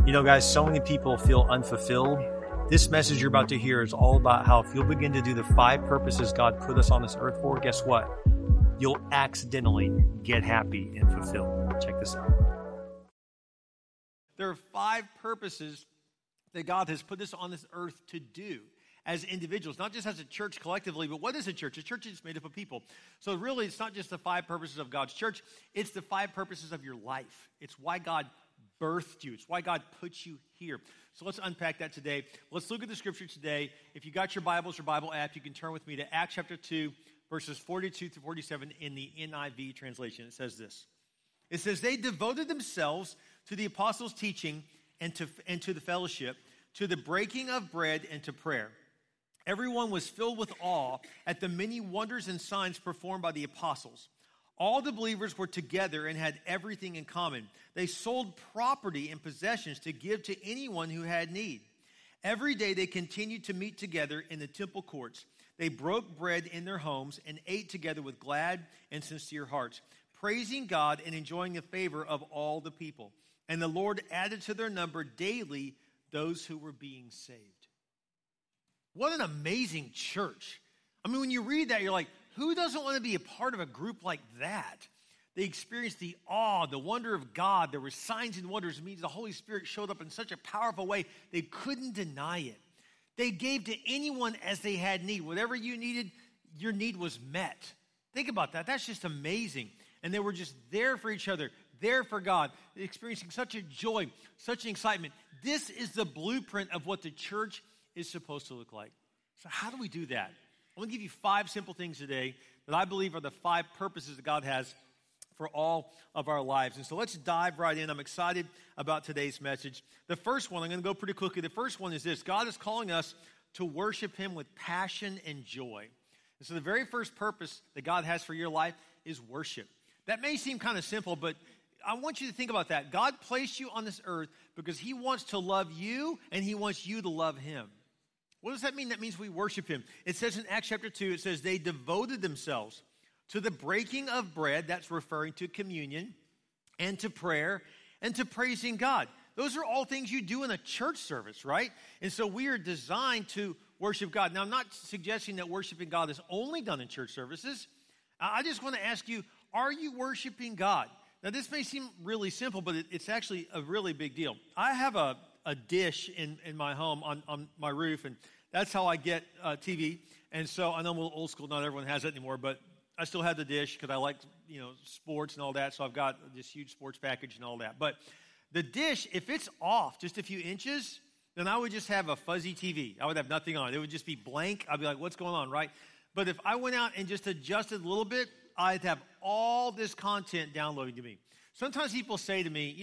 You know, guys, so many people feel unfulfilled. This message you're about to hear is all about how if you'll begin to do the 5 purposes God put us on this earth for, guess what? You'll accidentally get happy and fulfilled. Check this out. There are 5 purposes that God has put us on this earth to do as individuals, not just as a church collectively, but what is a church? A church is made up of people. So really, it's not just the 5 purposes of God's church, it's the 5 purposes of your life. It's why God birthed you. It's why God put you here. So let's unpack that today. Let's look at the scripture today. If you got your Bibles or Bible app, you can turn with me to Acts chapter 2, verses 42 to 47 in the NIV translation. It says this. It says, they devoted themselves to the apostles' teaching and to the fellowship, to the breaking of bread and to prayer. Everyone was filled with awe at the many wonders and signs performed by the apostles. All the believers were together and had everything in common. They sold property and possessions to give to anyone who had need. Every day they continued to meet together in the temple courts. They broke bread in their homes and ate together with glad and sincere hearts, praising God and enjoying the favor of all the people. And the Lord added to their number daily those who were being saved. What an amazing church. I mean, when you read that, you're like, who doesn't want to be a part of a group like that? They experienced the awe, the wonder of God. There were signs and wonders. It means the Holy Spirit showed up in such a powerful way, they couldn't deny it. They gave to anyone as they had need. Whatever you needed, your need was met. Think about that. That's just amazing. And they were just there for each other, there for God, experiencing such a joy, such an excitement. This is the blueprint of what the church is supposed to look like. So how do we do that? I'm going to give you 5 simple things today that I believe are the 5 purposes that God has for all of our lives. And so let's dive right in. I'm excited about today's message. The first one, I'm going to go pretty quickly. The first one is this. God is calling us to worship him with passion and joy. And so the very first purpose that God has for your life is worship. That may seem kind of simple, but I want you to think about that. God placed you on this earth because he wants to love you and he wants you to love him. What does that mean? That means we worship him. It says in Acts chapter 2, it says they devoted themselves to the breaking of bread, that's referring to communion, and to prayer, and to praising God. Those are all things you do in a church service, right? And so we are designed to worship God. Now, I'm not suggesting that worshiping God is only done in church services. I just want to ask you, are you worshiping God? Now, this may seem really simple, but it's actually a really big deal. I have a dish in my home on my roof, and that's how I get TV. And so I know I'm a little old school, not everyone has that anymore, but I still have the dish because I like, sports and all that, so I've got this huge sports package and all that. But the dish, if it's off just a few inches, then I would just have a fuzzy TV. I would have nothing on. It would just be blank. I'd be like, what's going on, right? But if I went out and just adjusted a little bit, I'd have all this content downloading to me. Sometimes people say to me,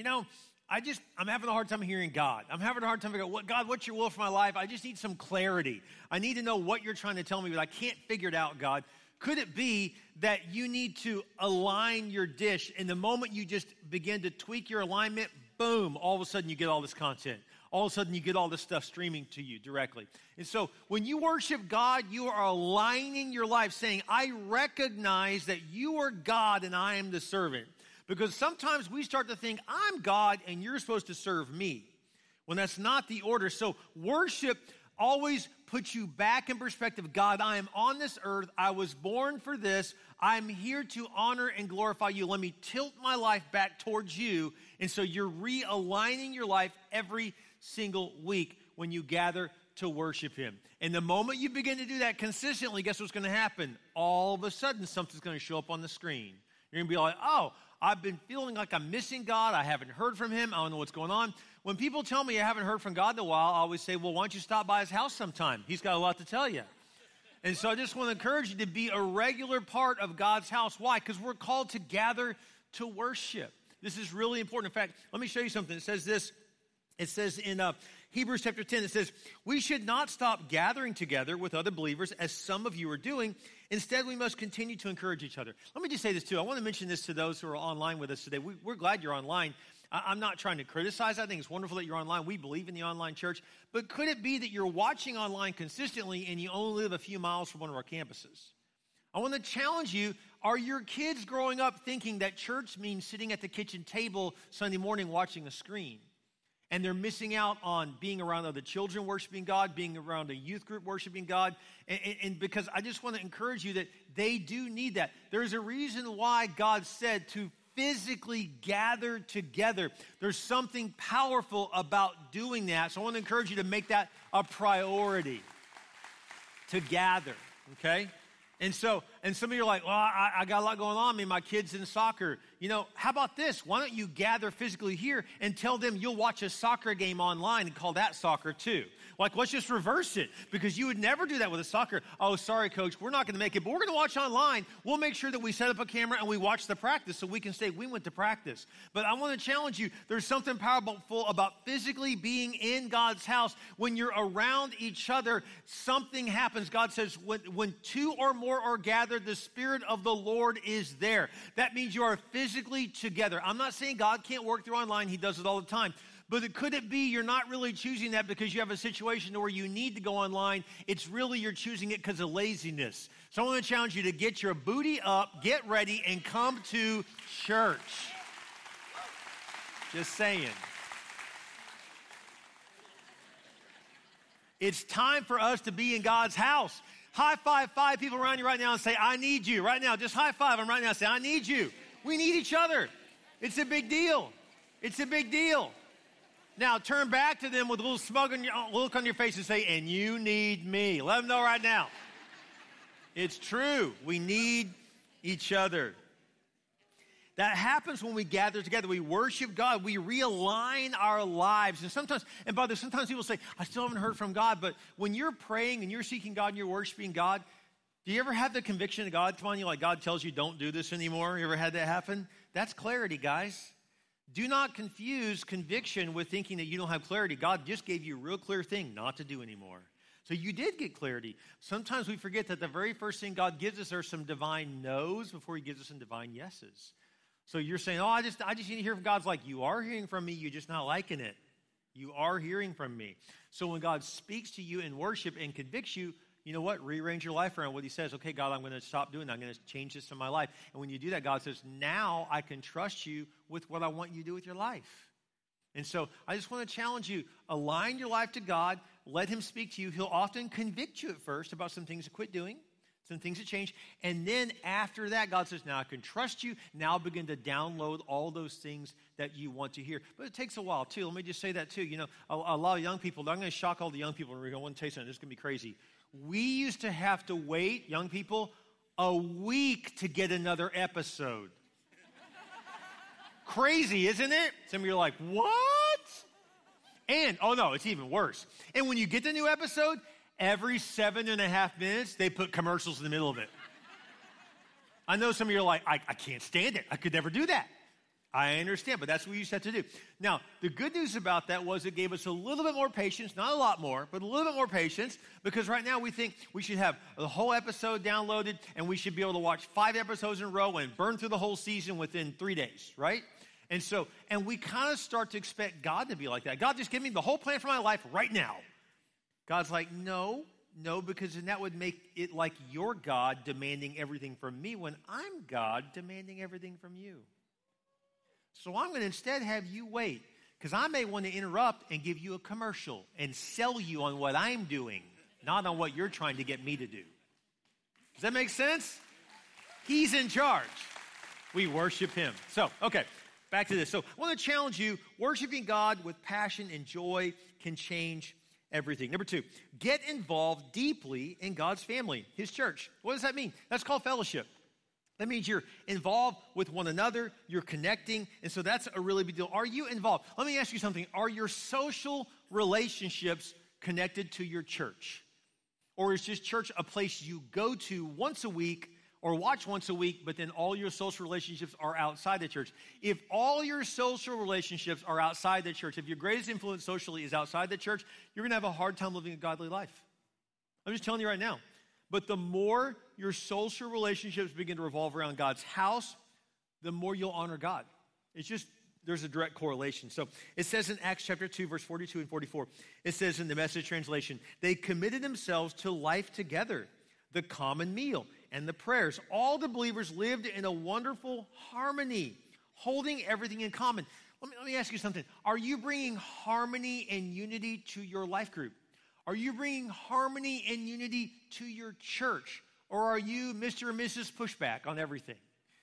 I'm having a hard time hearing God. I'm having a hard time figuring out, God, what's your will for my life? I just need some clarity. I need to know what you're trying to tell me, but I can't figure it out, God. Could it be that you need to align your dish, and the moment you just begin to tweak your alignment, boom, all of a sudden you get all this content. All of a sudden you get all this stuff streaming to you directly. And so when you worship God, you are aligning your life, saying, I recognize that you are God and I am the servant. Because sometimes we start to think, I'm God and you're supposed to serve me, when that's not the order. So worship always puts you back in perspective. God, I am on this earth. I was born for this. I'm here to honor and glorify you. Let me tilt my life back towards you. And so you're realigning your life every single week when you gather to worship him. And the moment you begin to do that consistently, guess what's going to happen? All of a sudden, something's going to show up on the screen. You're going to be like, oh, I've been feeling like I'm missing God. I haven't heard from him. I don't know what's going on. When people tell me I haven't heard from God in a while, I always say, well, why don't you stop by his house sometime? He's got a lot to tell you. And so I just want to encourage you to be a regular part of God's house. Why? Because we're called to gather to worship. This is really important. In fact, let me show you something. It says this. It says in Hebrews chapter 10, it says, we should not stop gathering together with other believers as some of you are doing. Instead, we must continue to encourage each other. Let me just say this too. I want to mention this to those who are online with us today. We're glad you're online. I'm not trying to criticize. I think it's wonderful that you're online. We believe in the online church. But could it be that you're watching online consistently and you only live a few miles from one of our campuses? I want to challenge you. Are your kids growing up thinking that church means sitting at the kitchen table Sunday morning watching a screen? And they're missing out on being around other children worshiping God, being around a youth group worshiping God. And because I just want to encourage you that they do need that. There's a reason why God said to physically gather together. There's something powerful about doing that. So I want to encourage you to make that a priority, to gather, okay? And some of you are like, well, I got a lot going on. I mean, my kid's in soccer. You know, how about this? Why don't you gather physically here and tell them you'll watch a soccer game online and call that soccer too? Like, let's just reverse it, because you would never do that with a soccer. Oh, sorry, coach, we're not going to make it, but we're going to watch online. We'll make sure that we set up a camera and we watch the practice so we can say we went to practice. But I want to challenge you. There's something powerful about physically being in God's house. When you're around each other, something happens. God says when two or more are gathered, the Spirit of the Lord is there. That means you are physically together. I'm not saying God can't work through online. He does it all the time. But could it be you're not really choosing that because you have a situation where you need to go online? It's really you're choosing it because of laziness. So I want to challenge you to get your booty up, get ready, and come to church. Just saying. It's time for us to be in God's house. High five 5 people around you right now and say, I need you. Right now, just high five them right now and say, I need you. We need each other. It's a big deal. It's a big deal. Now, turn back to them with a little smug look on your face and say, and you need me. Let them know right now. It's true. We need each other. That happens when we gather together. We worship God. We realign our lives. And sometimes people say, I still haven't heard from God. But when you're praying and you're seeking God and you're worshiping God, do you ever have the conviction of God come on you like God tells you don't do this anymore? You ever had that happen? That's clarity, guys. Do not confuse conviction with thinking that you don't have clarity. God just gave you a real clear thing not to do anymore. So you did get clarity. Sometimes we forget that the very first thing God gives us are some divine no's before he gives us some divine yeses. So you're saying, oh, I just need to hear from God's like, you are hearing from me, you're just not liking it. You are hearing from me. So when God speaks to you in worship and convicts you, you know what? Rearrange your life around what he says. Okay, God, I'm going to stop doing that. I'm going to change this in my life. And when you do that, God says, now I can trust you with what I want you to do with your life. And so I just want to challenge you. Align your life to God. Let him speak to you. He'll often convict you at first about some things to quit doing, some things to change. And then after that, God says, now I can trust you. Now begin to download all those things that you want to hear. But it takes a while, too. Let me just say that, too. You know, a lot of young people, I'm going to shock all the young people. I want to tell you something. This is going to be crazy. We used to have to wait, young people, a week to get another episode. Crazy, isn't it? Some of you are like, what? And, oh no, it's even worse. And when you get the new episode, every 7.5 minutes, they put commercials in the middle of it. I know some of you are like, I can't stand it. I could never do that. I understand, but that's what we used to have to do. Now, the good news about that was it gave us a little bit more patience, not a lot more, but a little bit more patience, because right now we think we should have the whole episode downloaded, and we should be able to watch 5 episodes in a row and burn through the whole season within 3 days, right? And we kind of start to expect God to be like that. God, just give me the whole plan for my life right now. God's like, no, because then that would make it like you're God demanding everything from me when I'm God demanding everything from you. So I'm going to instead have you wait, because I may want to interrupt and give you a commercial and sell you on what I'm doing, not on what you're trying to get me to do. Does that make sense? He's in charge. We worship him. So, okay, back to this. So I want to challenge you. Worshiping God with passion and joy can change everything. Number 2, get involved deeply in God's family, his church. What does that mean? That's called fellowship. That means you're involved with one another, you're connecting, and so that's a really big deal. Are you involved? Let me ask you something. Are your social relationships connected to your church? Or is just church a place you go to once a week or watch once a week, but then all your social relationships are outside the church? If all your social relationships are outside the church, if your greatest influence socially is outside the church, you're going to have a hard time living a godly life. I'm just telling you right now. But the more your social relationships begin to revolve around God's house, the more you'll honor God. It's just, there's a direct correlation. So it says in Acts chapter 2, verse 42 and 44, it says in the Message translation, they committed themselves to life together, the common meal and the prayers. All the believers lived in a wonderful harmony, holding everything in common. Let me ask you something. Are you bringing harmony and unity to your life group? Are you bringing harmony and unity to your church? Or are you Mr. and Mrs. Pushback on everything?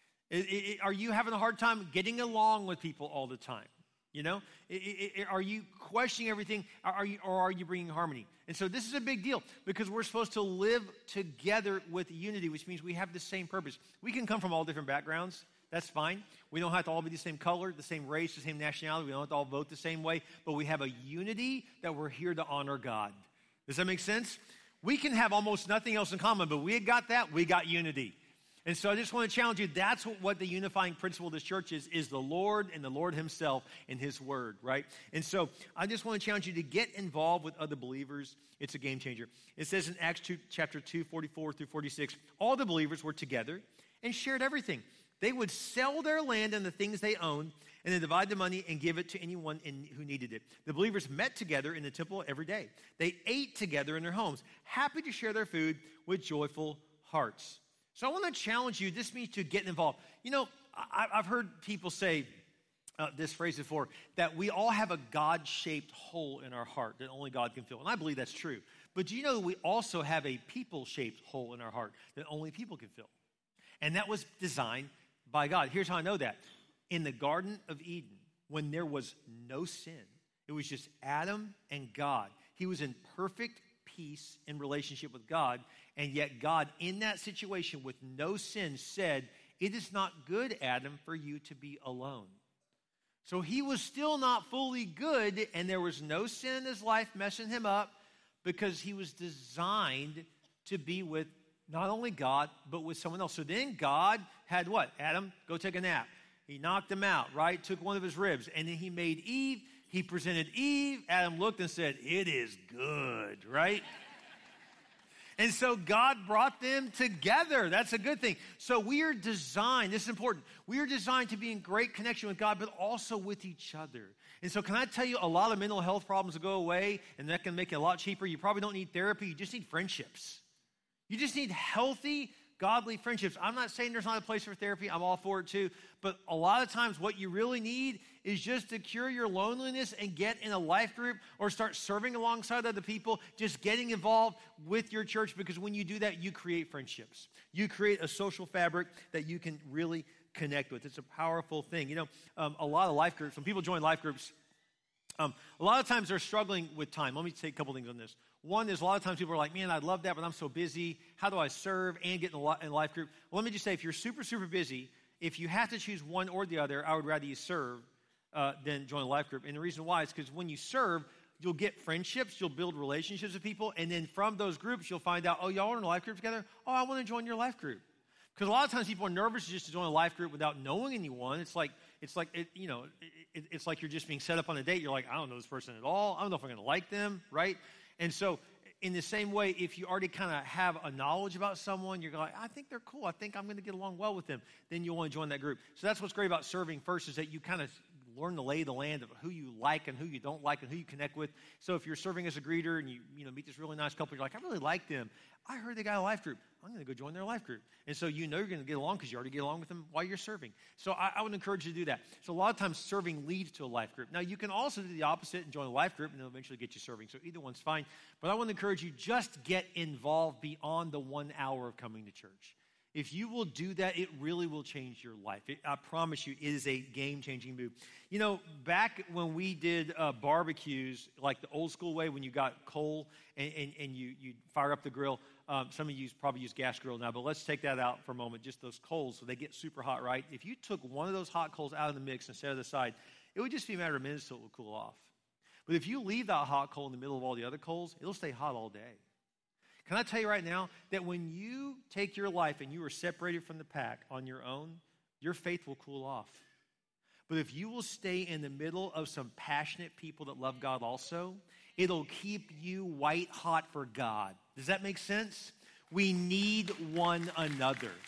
Are you having a hard time getting along with people all the time? You know, are you questioning everything, or are you bringing harmony? And so this is a big deal because we're supposed to live together with unity, which means we have the same purpose. We can come from all different backgrounds. That's fine. We don't have to all be the same color, the same race, the same nationality. We don't have to all vote the same way, but we have a unity that we're here to honor God. Does that make sense? We can have almost nothing else in common, but we got that. We got unity. And so I just want to challenge you. That's what the unifying principle of this church is the Lord and the Lord himself and his word, right? And so I just want to challenge you to get involved with other believers. It's a game changer. It says in Acts 2, chapter 2, 44 through 46, all the believers were together and shared everything. They would sell their land and the things they owned and then divide the money and give it to anyone who needed it. The believers met together in the temple every day. They ate together in their homes, happy to share their food with joyful hearts. So I want to challenge you. This means to get involved. You know, I've heard people say this phrase before, that we all have a God-shaped hole in our heart that only God can fill. And I believe that's true. But do you know that we also have a people-shaped hole in our heart that only people can fill? And that was designed by God. Here's how I know that. In the Garden of Eden, when there was no sin, it was just Adam and God. He was in perfect peace in relationship with God, and yet God, in that situation with no sin, said, "It is not good, Adam, for you to be alone." So he was still not fully good, and there was no sin in his life messing him up because he was designed to be with not only God, but with someone else. So then God had what? Adam, go take a nap. He knocked him out, right? Took one of his ribs, and then he made Eve. He presented Eve. Adam looked and said, "It is good," right? And so God brought them together. That's a good thing. So we are designed, this is important, we are designed to be in great connection with God, but also with each other. And so can I tell you, a lot of mental health problems will go away, and that can make it a lot cheaper. You probably don't need therapy. You just need friendships. You just need healthy, godly friendships. I'm not saying there's not a place for therapy. I'm all for it too. But a lot of times what you really need is just to cure your loneliness and get in a life group or start serving alongside other people, just getting involved with your church, because when you do that, you create friendships. You create a social fabric that you can really connect with. It's a powerful thing. You know, a lot of life groups, when people join life groups, a lot of times they're struggling with time. Let me say a couple things on this. One is a lot of times people are like, "Man, I'd love that, but I'm so busy. How do I serve and get in a life group?" Well, let me just say, if you're super, super busy, if you have to choose one or the other, I would rather you serve than join a life group. And the reason why is because when you serve, you'll get friendships, you'll build relationships with people, and then from those groups, you'll find out, "Oh, y'all are in a life group together? Oh, I want to join your life group." Because a lot of times people are nervous just to join a life group without knowing anyone. It's like you're just being set up on a date. You're like, "I don't know this person at all. I don't know if I'm going to like them," right? And so in the same way, if you already kind of have a knowledge about someone, you're like, "I think they're cool. I think I'm going to get along well with them." Then you'll want to join that group. So that's what's great about serving first, is that you kind of learn to lay the land of who you like and who you don't like and who you connect with. So if you're serving as a greeter and you meet this really nice couple, you're like, "I really like them. I heard they got a life group. I'm going to go join their life group." And so you know you're going to get along because you already get along with them while you're serving. So I would encourage you to do that. So a lot of times serving leads to a life group. Now you can also do the opposite and join a life group, and they'll eventually get you serving. So either one's fine. But I want to encourage you, just get involved beyond the 1 hour of coming to church. If you will do that, it really will change your life. I promise you, it is a game-changing move. You know, back when we did barbecues, like the old school way, when you got coal and you fire up the grill, some of you probably use gas grill now, but let's take that out for a moment, just those coals, so they get super hot, right? If you took one of those hot coals out of the mix and set it aside, it would just be a matter of minutes till it would cool off. But if you leave that hot coal in the middle of all the other coals, it'll stay hot all day. Can I tell you right now that when you take your life and you are separated from the pack on your own, your faith will cool off. But if you will stay in the middle of some passionate people that love God also, it'll keep you white hot for God. Does that make sense? We need one another.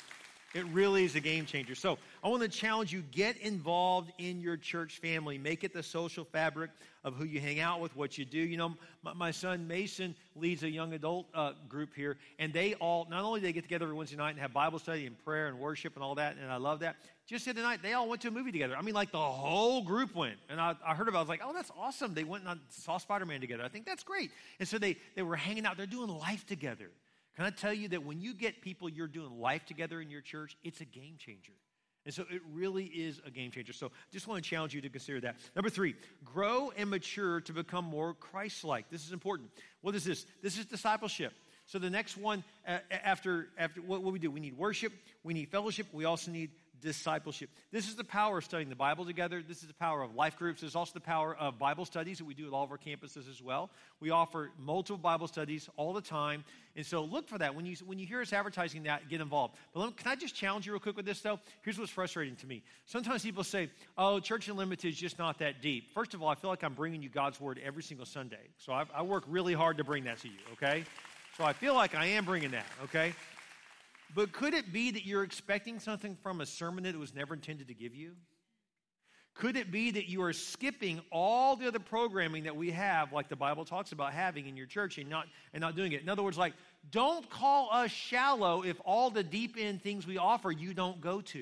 It really is a game changer. So I want to challenge you, get involved in your church family. Make it the social fabric of who you hang out with, what you do. You know, my son Mason leads a young adult group here, and they all, not only do they get together every Wednesday night and have Bible study and prayer and worship and all that, and I love that. Just the other night, they all went to a movie together. I mean, like the whole group went. And I heard about it. I was like, oh, that's awesome. They went and saw Spider-Man together. I think that's great. And so they were hanging out. They're doing life together. Can I tell you that when you get people you're doing life together in your church, it's a game changer. And so it really is a game changer. So just want to challenge you to consider that. Number 3, grow and mature to become more Christ-like. This is important. What is this? This is discipleship. So the next one, after what we do, we need worship, we need fellowship, we also need discipleship. This is the power of studying the Bible together. This is the power of life groups. There's also the power of Bible studies that we do at all of our campuses as well. We offer multiple Bible studies all the time. And so look for that. When you hear us advertising that, get involved. But can I just challenge you real quick with this, though? Here's what's frustrating to me. Sometimes people say, oh, Church Unlimited is just not that deep. First of all, I feel like I'm bringing you God's Word every single Sunday. So I work really hard to bring that to you, okay? So I feel like I am bringing that, okay? But could it be that you're expecting something from a sermon that it was never intended to give you? Could it be that you are skipping all the other programming that we have, like the Bible talks about having in your church, and not doing it? In other words, like, don't call us shallow if all the deep end things we offer you don't go to.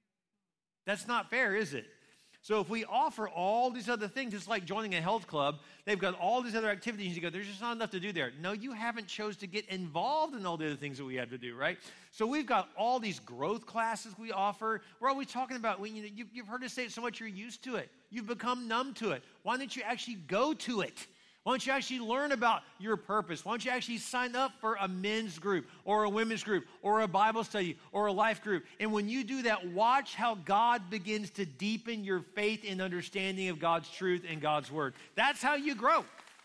That's not fair, is it? So if we offer all these other things, it's like joining a health club. They've got all these other activities. You go, there's just not enough to do there. No, you haven't chose to get involved in all the other things that we have to do, right? So we've got all these growth classes we offer. We're always talking about, you've heard us say it so much you're used to it. You've become numb to it. Why don't you actually go to it? Why don't you actually learn about your purpose? Why don't you actually sign up for a men's group or a women's group or a Bible study or a life group? And when you do that, watch how God begins to deepen your faith and understanding of God's truth and God's word. That's how you grow.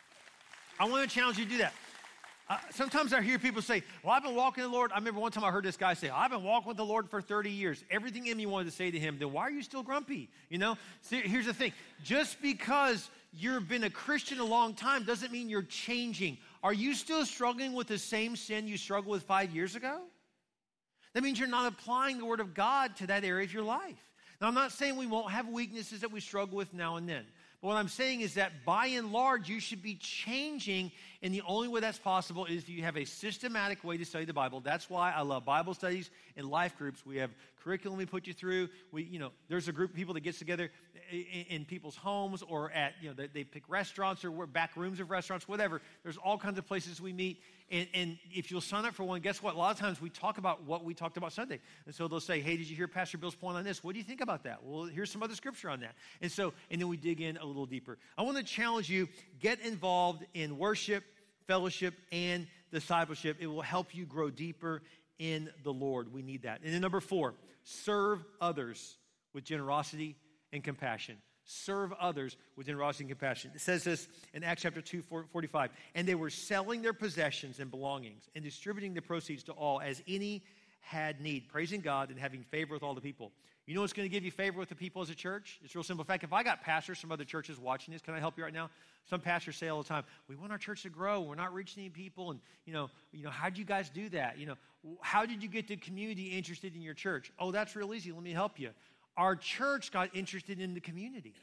I want to challenge you to do that. Sometimes I hear people say, well, I've been walking with the Lord. I remember one time I heard this guy say, I've been walking with the Lord for 30 years. Everything in me wanted to say to him, then why are you still grumpy? See, here's the thing. Just because you've been a Christian a long time doesn't mean you're changing. Are you still struggling with the same sin you struggled with 5 years ago? That means you're not applying the Word of God to that area of your life. Now, I'm not saying we won't have weaknesses that we struggle with now and then. But what I'm saying is that by and large, you should be changing, and the only way that's possible is if you have a systematic way to study the Bible. That's why I love Bible studies and life groups. We have curriculum we put you through. There's a group of people that gets together in people's homes or at, they pick restaurants or back rooms of restaurants, whatever. There's all kinds of places we meet. And if you'll sign up for one, guess what? A lot of times we talk about what we talked about Sunday. And so they'll say, hey, did you hear Pastor Bill's point on this? What do you think about that? Well, here's some other scripture on that. And then we dig in a little deeper. I want to challenge you, get involved in worship, fellowship, and discipleship. It will help you grow deeper in the Lord. We need that. And then number 4, serve others with generosity and compassion. Serve others with generosity and compassion. It says this in Acts chapter 2:45. And they were selling their possessions and belongings and distributing the proceeds to all as any had need, praising God and having favor with all the people. You know what's going to give you favor with the people as a church? It's real simple. In fact, if I got pastors from other churches watching this, can I help you right now? Some pastors say all the time, we want our church to grow. We're not reaching any people. And, how did you guys do that? How did you get the community interested in your church? Oh, that's real easy. Let me help you. Our church got interested in the community.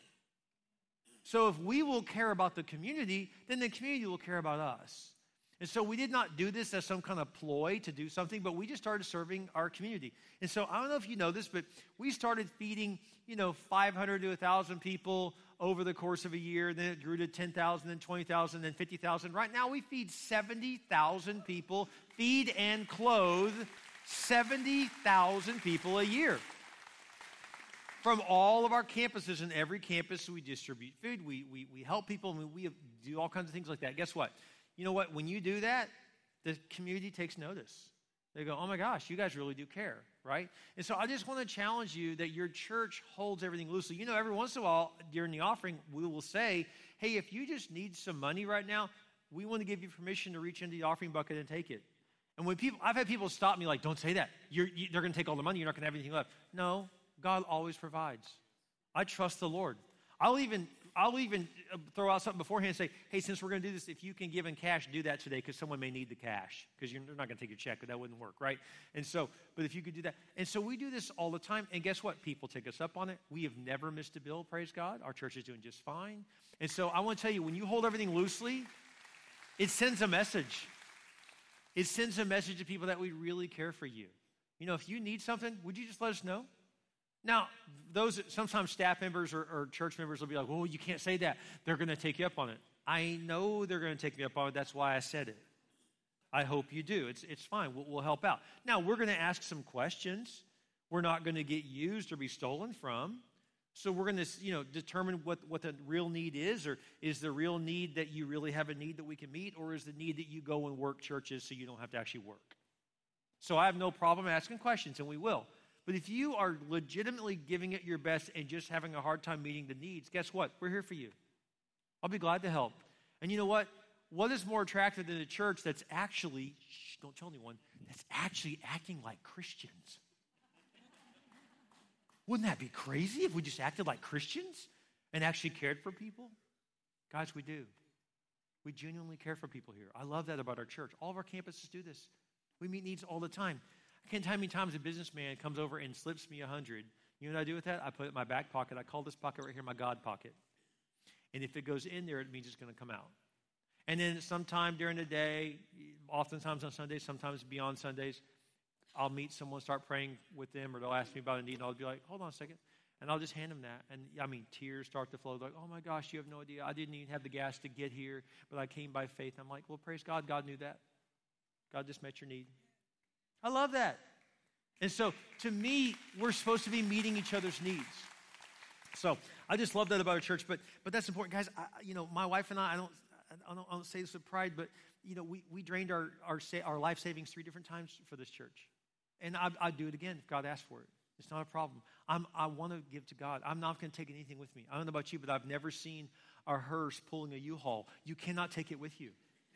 So if we will care about the community, then the community will care about us. And so we did not do this as some kind of ploy to do something, but we just started serving our community. And so I don't know if you know this, but we started feeding, 500 to 1,000 people over the course of a year. Then it grew to 10,000, then 20,000, then 50,000. Right now we feed 70,000 people, feed and clothe 70,000 people a year. From all of our campuses, and every campus we distribute food, we help people, and we do all kinds of things like that. Guess what? You know what? When you do that, the community takes notice. They go, oh my gosh, you guys really do care, right? And so I just want to challenge you that your church holds everything loosely. Every once in a while during the offering, we will say, hey, if you just need some money right now, we want to give you permission to reach into the offering bucket and take it. And when I've had people stop me like, don't say that. They're going to take all the money. You're not going to have anything left. No. God always provides. I trust the Lord. I'll even I'll even throw out something beforehand and say, hey, since we're going to do this, if you can give in cash, do that today because someone may need the cash because you're not going to take your check, but that wouldn't work, right? And so, but if you could do that. And so we do this all the time. And guess what? People take us up on it. We have never missed a bill, praise God. Our church is doing just fine. And so I want to tell you, when you hold everything loosely, it sends a message. It sends a message to people that we really care for you. You know, if you need something, would you just let us know? Now, sometimes staff members or church members will be like, well, you can't say that. They're going to take you up on it. I know they're going to take me up on it. That's why I said it. I hope you do. It's fine. We'll help out. Now, we're going to ask some questions. We're not going to get used or be stolen from. So we're going to, determine what the real need is, or is the real need that you really have a need that we can meet, or is the need that you go and work churches so you don't have to actually work? So I have no problem asking questions, and we will. But if you are legitimately giving it your best and just having a hard time meeting the needs, guess what? We're here for you. I'll be glad to help. And you know what? What is more attractive than a church that's actually, don't tell anyone, that's actually acting like Christians? Wouldn't that be crazy if we just acted like Christians and actually cared for people? Guys, we do. We genuinely care for people here. I love that about our church. All of our campuses do this. We meet needs all the time. I can't tell you how many times a businessman comes over and slips me $100. You know what I do with that? I put it in my back pocket. I call this pocket right here my God pocket. And if it goes in there, it means it's going to come out. And then sometime during the day, oftentimes on Sundays, sometimes beyond Sundays, I'll meet someone, start praying with them, or they'll ask me about a need, and I'll be like, hold on a second. And I'll just hand them that. And tears start to flow. They're like, oh my gosh, you have no idea. I didn't even have the gas to get here, but I came by faith. I'm like, well, praise God. God knew that. God just met your need. I love that. And so, to me, we're supposed to be meeting each other's needs. So, I just love that about our church. But that's important, guys. My wife and I don't say this with pride, but we drained our life savings 3 different times for this church, and I'd do it again if God asked for it. It's not a problem. I want to give to God. I'm not going to take anything with me. I don't know about you, but I've never seen a hearse pulling a U-Haul. You cannot take it with you.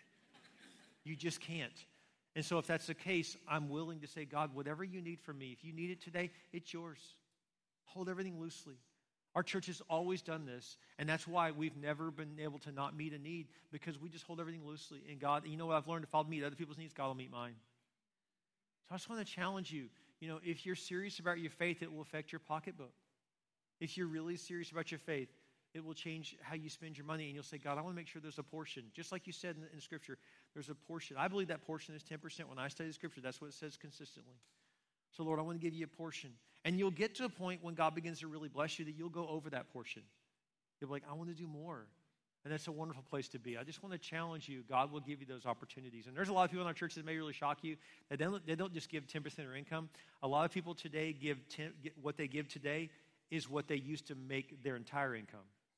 You just can't. And so if that's the case, I'm willing to say, God, whatever you need from me, if you need it today, it's yours. Hold everything loosely. Our church has always done this, and that's why we've never been able to not meet a need, because we just hold everything loosely. And God, you know what I've learned? If I'll meet other people's needs, God will meet mine. So I just want to challenge you. If you're serious about your faith, it will affect your pocketbook. If you're really serious about your faith, it will change how you spend your money, and you'll say, God, I want to make sure there's a portion. Just like you said in Scripture, there's a portion. I believe that portion is 10%. When I study Scripture, that's what it says consistently. So, Lord, I want to give you a portion. And you'll get to a point when God begins to really bless you that you'll go over that portion. You'll be like, I want to do more. And that's a wonderful place to be. I just want to challenge you. God will give you those opportunities. And there's a lot of people in our church that may really shock you. That they don't just give 10% of their income. A lot of people today what they give today is what they used to make their entire income.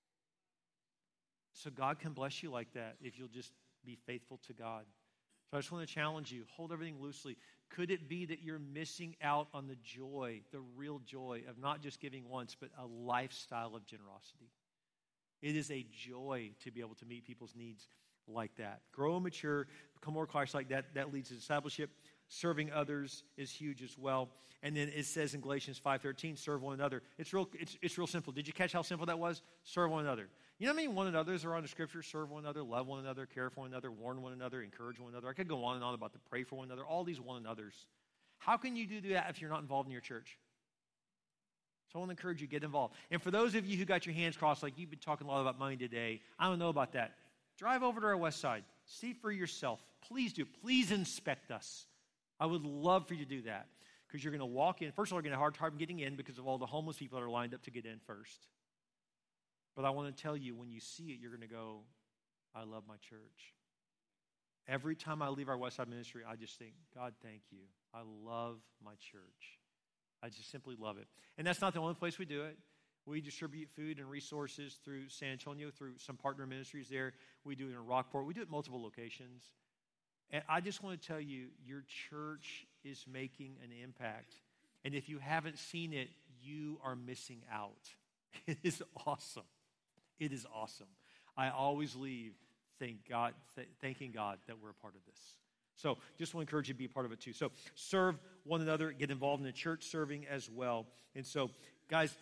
So God can bless you like that if you'll just be faithful to God. So I just want to challenge you. Hold everything loosely. Could it be that you're missing out on the joy, the real joy of not just giving once, but a lifestyle of generosity? It is a joy to be able to meet people's needs like that. Grow and mature, become more Christ-like. That leads to discipleship. Serving others is huge as well. And then it says in Galatians 5:13, serve one another. It's real simple. Did you catch how simple that was? Serve one another. You know how many one another's are on the Scripture? Serve one another, love one another, care for one another, warn one another, encourage one another. I could go on and on about the pray for one another, all these one another's. How can you do that if you're not involved in your church? So I want to encourage you, get involved. And for those of you who got your hands crossed, like you've been talking a lot about money today, I don't know about that. Drive over to our west side. See for yourself. Please do. Please inspect us. I would love for you to do that, because you're going to walk in. First of all, you're going to have a hard time getting in because of all the homeless people that are lined up to get in first. But I want to tell you, when you see it, you're going to go, I love my church. Every time I leave our Westside ministry, I just think, God, thank you. I love my church. I just simply love it. And that's not the only place we do it. We distribute food and resources through San Antonio, through some partner ministries there. We do it in Rockport. We do it in multiple locations. And I just want to tell you, your church is making an impact. And if you haven't seen it, you are missing out. It is awesome. It is awesome. I always leave thanking God that we're a part of this. So just want to encourage you to be a part of it too. So serve one another, get involved in the church serving as well. And so, guys,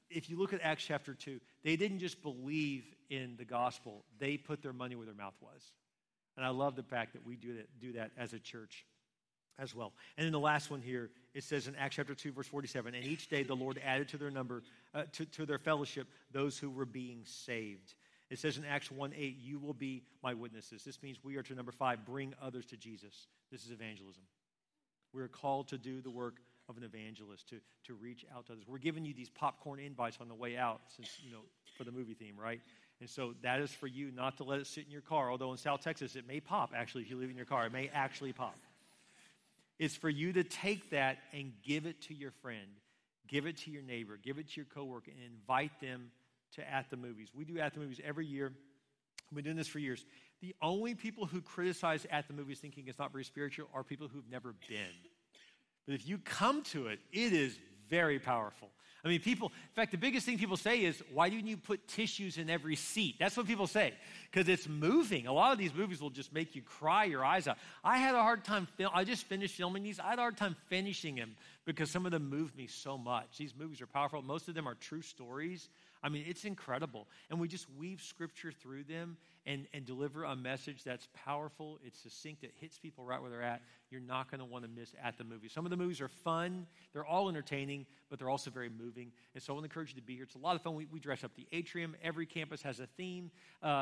if you look at Acts chapter 2, they didn't just believe in the gospel. They put their money where their mouth was. And I love the fact that we do that as a church as well. And then the last one here, it says in Acts chapter 2, verse 47, and each day the Lord added to their number, to their fellowship, those who were being saved. It says in Acts 1:8, you will be my witnesses. This means we are to, number 5, bring others to Jesus. This is evangelism. We're called to do the work of an evangelist, to reach out to others. We're giving you these popcorn invites on the way out, since, for the movie theme, right? And so that is for you not to let it sit in your car, although in South Texas it may pop, actually, if you leave it in your car. It may actually pop. It's for you to take that and give it to your friend, give it to your neighbor, give it to your coworker, and invite them to At the Movies. We do At the Movies every year. We've been doing this for years. The only people who criticize At the Movies thinking it's not very spiritual are people who've never been. But if you come to it, it is very powerful. I mean, in fact, the biggest thing people say is, why didn't you put tissues in every seat? That's what people say, because it's moving. A lot of these movies will just make you cry your eyes out. I had a hard time, I just finished filming these. I had a hard time finishing them because some of them moved me so much. These movies are powerful. Most of them are true stories. I mean, it's incredible. And we just weave scripture through them and deliver a message that's powerful. It's succinct. It hits people right where they're at. You're not going to want to miss At the Movies. Some of the movies are fun. They're all entertaining, but they're also very moving. And so I want to encourage you to be here. It's a lot of fun. We dress up the atrium. Every campus has a theme.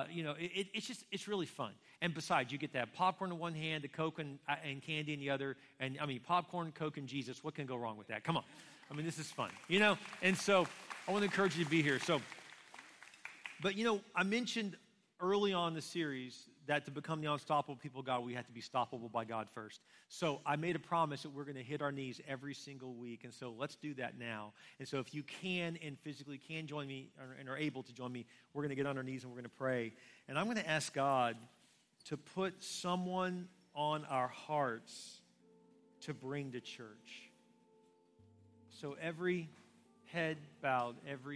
It's really fun. And besides, you get that popcorn in one hand, the Coke and candy in the other. And I mean, popcorn, Coke, and Jesus. What can go wrong with that? Come on. I mean, this is fun, And so I want to encourage you to be here. But I mentioned early on in the series that to become the unstoppable people of God, we have to be stoppable by God first. So I made a promise that we're going to hit our knees every single week. And so let's do that now. And so if you can and physically can join me and are able to join me, we're going to get on our knees and we're going to pray. And I'm going to ask God to put someone on our hearts to bring to church. So every head bowed,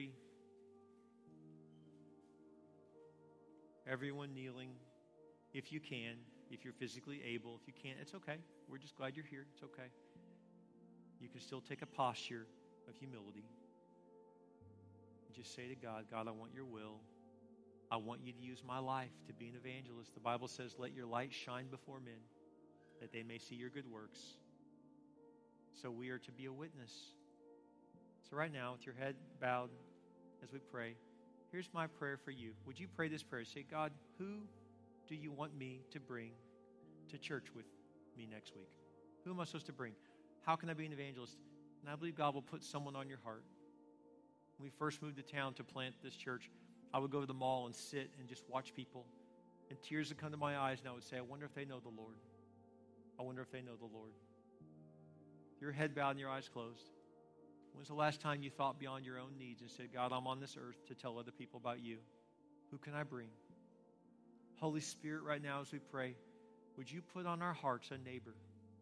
everyone kneeling, if you can, if you're physically able. If you can't, it's okay. We're just glad you're here. It's okay. You can still take a posture of humility. Just say to God, God, I want your will. I want you to use my life to be an evangelist. The Bible says, let your light shine before men, that they may see your good works. So we are to be a witness. So right now, with your head bowed as we pray, here's my prayer for you. Would you pray this prayer? Say, God, who do you want me to bring to church with me next week? Who am I supposed to bring? How can I be an evangelist? And I believe God will put someone on your heart. When we first moved to town to plant this church, I would go to the mall and sit and just watch people. And tears would come to my eyes, and I would say, I wonder if they know the Lord. I wonder if they know the Lord. Your head bowed and your eyes closed. When's the last time you thought beyond your own needs and said, God, I'm on this earth to tell other people about you. Who can I bring? Holy Spirit, right now as we pray, would you put on our hearts a neighbor,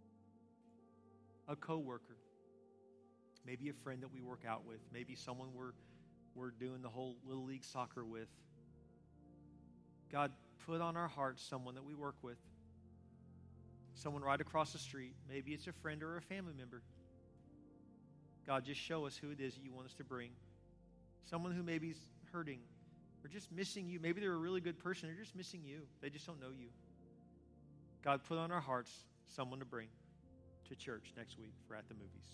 a coworker, maybe a friend that we work out with, maybe someone we're doing the whole Little League soccer with. God, put on our hearts someone that we work with, someone right across the street. Maybe it's a friend or a family member. God, just show us who it is that you want us to bring. Someone who maybe is hurting or just missing you. Maybe they're a really good person. They're just missing you. They just don't know you. God, put on our hearts someone to bring to church next week for At the Movies.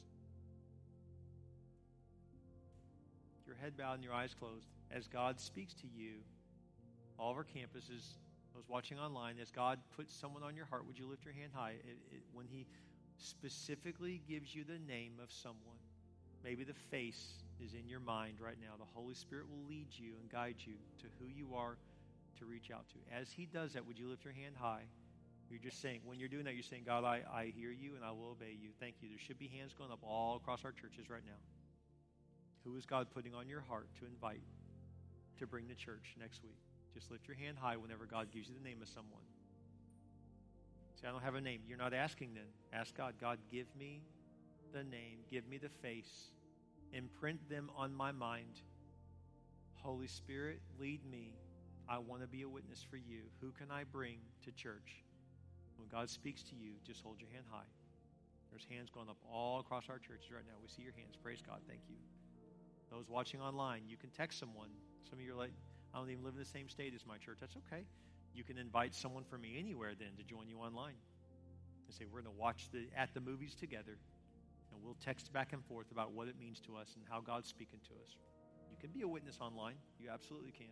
Your head bowed and your eyes closed. As God speaks to you, all of our campuses, those watching online, as God puts someone on your heart, would you lift your hand high? When He specifically gives you the name of someone, maybe the face is in your mind right now. The Holy Spirit will lead you and guide you to who you are to reach out to. As He does that, would you lift your hand high? You're just saying, when you're doing that, you're saying, God, I hear you and I will obey you. Thank you. There should be hands going up all across our churches right now. Who is God putting on your heart to invite to bring to church next week? Just lift your hand high whenever God gives you the name of someone. Say, I don't have a name. You're not asking then. Ask God, God, give me the name. Give me the face. Imprint them on my mind. Holy Spirit, lead me. I want to be a witness for you. Who can I bring to church? When God speaks to you, just hold your hand high. There's hands going up all across our churches right now. We see your hands. Praise God. Thank you. Those watching online, you can text someone. Some of you are like, I don't even live in the same state as my church. That's okay. You can invite someone from anywhere then to join you online. And say, we're going to watch at the movies together. And we'll text back and forth about what it means to us and how God's speaking to us. You can be a witness online. You absolutely can.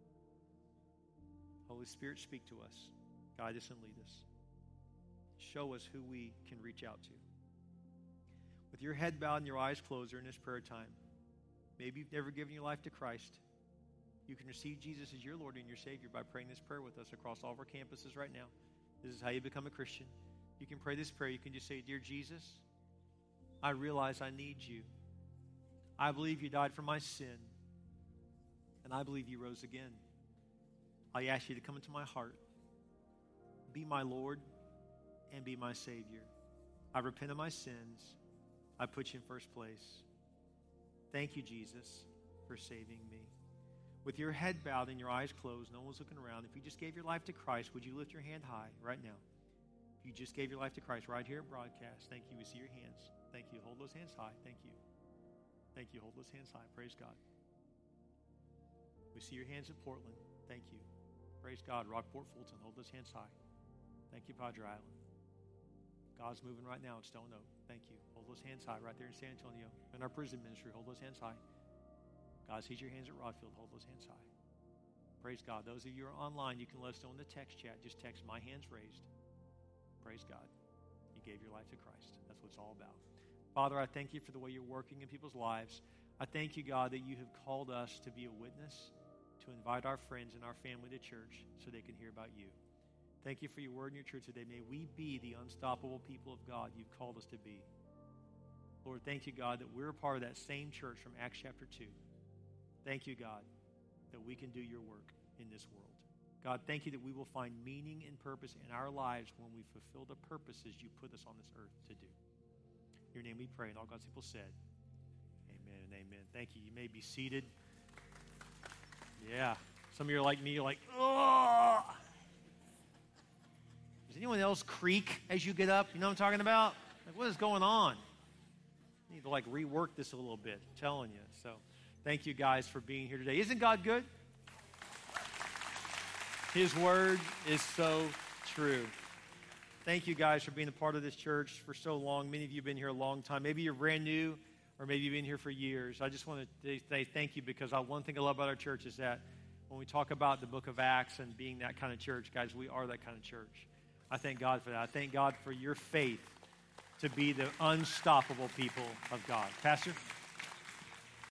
Holy Spirit, speak to us. Guide us and lead us. Show us who we can reach out to. With your head bowed and your eyes closed during this prayer time, maybe you've never given your life to Christ. You can receive Jesus as your Lord and your Savior by praying this prayer with us across all of our campuses right now. This is how you become a Christian. You can pray this prayer. You can just say, Dear Jesus, I realize I need you. I believe you died for my sin, and I believe you rose again. I ask you to come into my heart, be my Lord, and be my Savior. I repent of my sins. I put you in first place. Thank you, Jesus, for saving me. With your head bowed and your eyes closed, no one's looking around. If you just gave your life to Christ, would you lift your hand high right now? If you just gave your life to Christ right here at broadcast, thank you. We see your hands. Thank you. Hold those hands high. Thank you. Thank you. Hold those hands high. Praise God. We see your hands at Portland. Thank you. Praise God. Rockport, Fulton. Hold those hands high. Thank you, Padre Island. God's moving right now at Stone Oak. Thank you. Hold those hands high right there in San Antonio. In our prison ministry, hold those hands high. God sees your hands at Rodfield. Hold those hands high. Praise God. Those of you who are online, you can let us know in the text chat. Just text my hands raised. Praise God. You gave your life to Christ. That's what it's all about. Father, I thank you for the way you're working in people's lives. I thank you, God, that you have called us to be a witness, to invite our friends and our family to church so they can hear about you. Thank you for your word and your truth today. May we be the unstoppable people of God you've called us to be. Lord, thank you, God, that we're a part of that same church from Acts chapter 2. Thank you, God, that we can do your work in this world. God, thank you that we will find meaning and purpose in our lives when we fulfill the purposes you put us on this earth to do. In your name we pray, and all God's people said, amen and amen. Thank you. You may be seated. Yeah. Some of you are like me. You're like, oh. Does anyone else creak as you get up? You know what I'm talking about? Like, what is going on? I need to rework this a little bit. I'm telling you. So thank you guys for being here today. Isn't God good? His word is so true. Thank you guys for being a part of this church for so long. Many of you have been here a long time. Maybe you're brand new, or maybe you've been here for years. I just want to say thank you, because one thing I love about our church is that when we talk about the book of Acts and being that kind of church, guys, we are that kind of church. I thank God for that. I thank God for your faith to be the unstoppable people of God. Pastor?